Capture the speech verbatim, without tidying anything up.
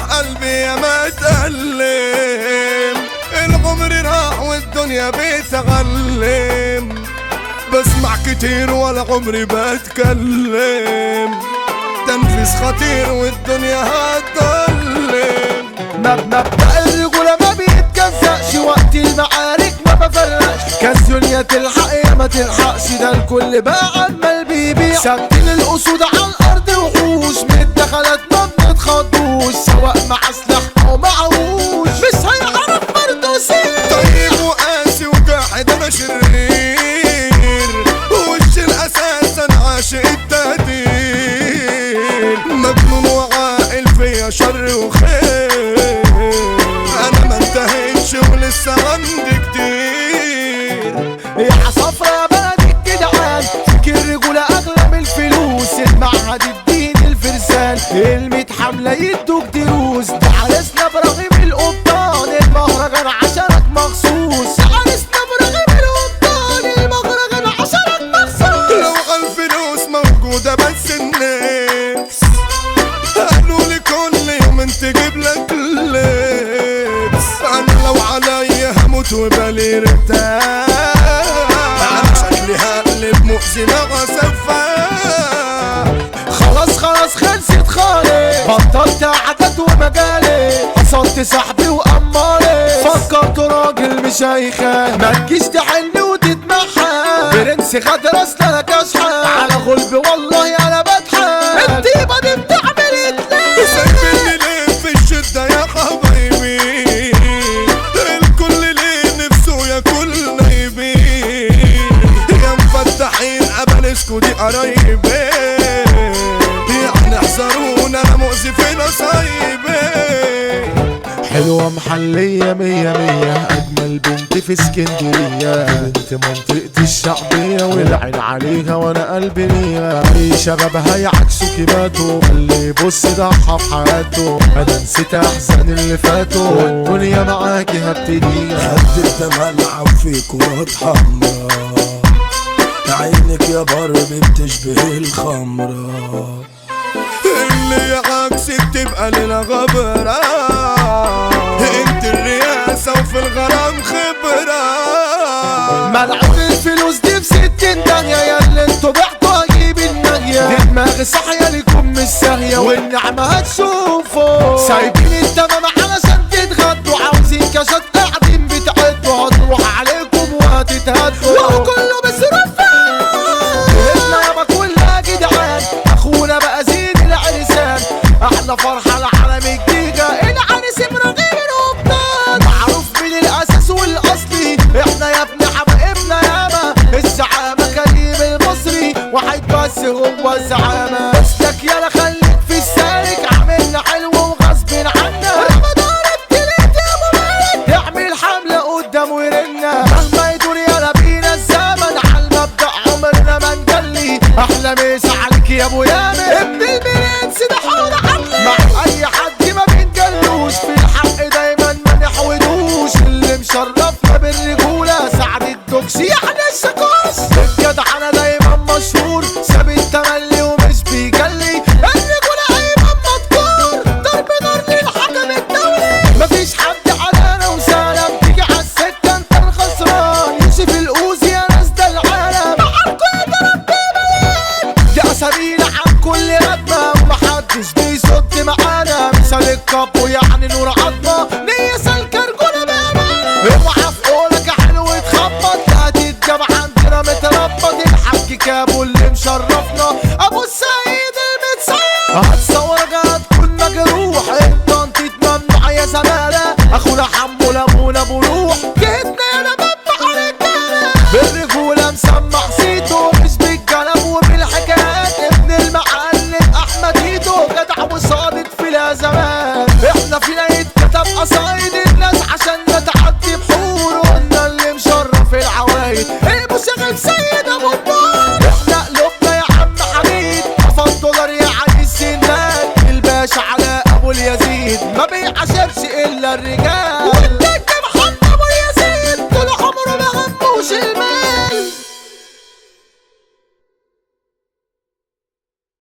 قلبي يا ما تألم، العمر راح والدنيا بتغلم، بسمع كتير ولا عمري بتكلم، تنفيس خطير والدنيا هتضلم. مبدأ الرجولة ما بيتجزأش، وقت المعارك ما بفرقش، كالدنيا تلحق يا ما تلحقش، ده الكل بقى عمال بيبيع، ثابتين الأسود على الأرض وحوش، من الدخلات ما بنتخضوش، سواء مع سلاح أو معهوش مش هيعرف برضه سير. طيب وقاسي وجاحد أنا شرير، وش الأساس أنا عاشق التقدير، مجنون وعاقل فيا شر وخير، أنا ما انتهيتش ولسه عندي كتير. يا عصافرة يا بلد الجدعان، فكر الرجولة أغلى من الفلوس، المعهد الدين الفرسان، الميت حملة يدوك دروس، ده عرسنا ابراهيم القبطان، المهرجان عشانك مخصوص، عرسنا ابراهيم القبطان، المهرجان عشانك مخصوص. لو عالفلوس موجودة بس النفس، قالوا لي كل يوم انت تجيب لك لبس، انا لو عليا هموت وبالي ارتاح، انا شكلي هقلب مؤذي مع سفاح. خلاص خلاص خلصت خالص، بطلت عدد ومجالي، حصلت صاحبي وأمالي، فكرت راجل مش هيخاف، ما تجيش تحن وتتمحى، برنس خد راسنا انا كاشحة، على غلب والله انا بضحك، الطيبة دي بتعمل اتنين. سايبني ليه في الشدة يا حبايبي، الكل ليه نفسه ياكل نايبين، يا مفتحين قبلسكوا دي قرايبي، يعني احذرونا انا مؤذي في نصايبي. حلوة محلية مية مية، أجمل بنت في اسكندرية، بنت منطقتي الشعبية والعين عليها وأنا قلبي ليها، أي شبابها يعكسوا كباتو، اللي يبص ضحى في حياته، أنا نسيت أحزان اللي فاتوا، والدنيا معاكي هبتديها. قد العب في كرات حمرا، عينك يا بربي بتشبه الخمرة، اللي عكسك تبقى لنا غبرة، انت الرئاسة وفي الغرام خبرة. ملعون الفلوس دي في ستين داهية، يا اللي انتوا بعتوا هجيب الناهية، دي دماغي صاحية ليكم مش ساهية، والنعمة هتشوفوا، سايبين التمام علشان تتغدوا، عاوزين كاشات قاعدين بتعدوا، هتروح عليكم وهتتهدوا، وهو كله بيصرف هنا يابا كلها جدعان، اخونا بقى زين العرسان، احلى فرحة العالم الجيجا، العرس ابراهيم القبطان، معروف من الاساس والاصلي، احنا يا ابن حبايبنا ياما، الزعامة كريم المصري، واحد بس هو الزعامة، بسلك يالا خليك في السالك، عملنا حلو وغصب عنا، رمضان التلات يا ابو مالك، اعمل حملة قدامه يرنا، مهما يدور يالا بينا الزمن، عالمبدأ عمرنا ما نجلي، احلى مسا عليك يا ابو يامن، ابن البرنس ده حوض عقلي، مع اي حد ما بنجلوش، في الحق دايما ما نحودوش، اللي مشرفنا بالرجولة سعد الدوكسي احنا الشكوش، الجدع انا دايما مشهور، ساب التملي ومش بيجلي، الرجولة ايمن مذكور، ضرب نار للحكم الدولي، مفيش حد علينا وسلام، تيجي عالسكة انت الخسران، يوسف القوزي يا ناس ده العالم، معاكوا يا ضرب بملاك، دي اسامينا عن كل ردمة، ومحدش بيصد معانا، مثال الكابو يعني نور عظمة، نية سالكة رجولة بأمانة، اوعى في قولك يا حلو تخبط، لا تتجاب عندنا متربط، الحاج كابو اللي مشرفنا، ابو السيد المتصيد،